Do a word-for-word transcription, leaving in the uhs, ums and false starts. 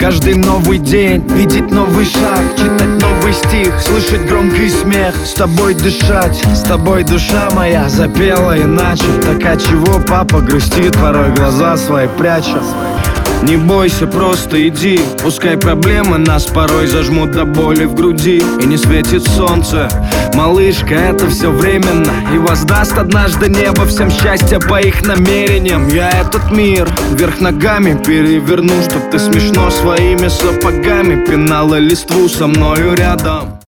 Каждый новый день видеть новый шаг, читать новый стих, слышать громкий смех, с тобой дышать. С тобой душа моя запела иначе. Так а чего папа грустит, порой глаза свои пряча? Не бойся, просто иди. Пускай проблемы нас порой зажмут до боли в груди, и не светит солнце. Малышка, это все временно, и воздаст однажды небо всем счастье по их намерениям. Я этот мир вверх ногами переверну, чтоб ты смешно своими сапогами пинала листву со мною рядом.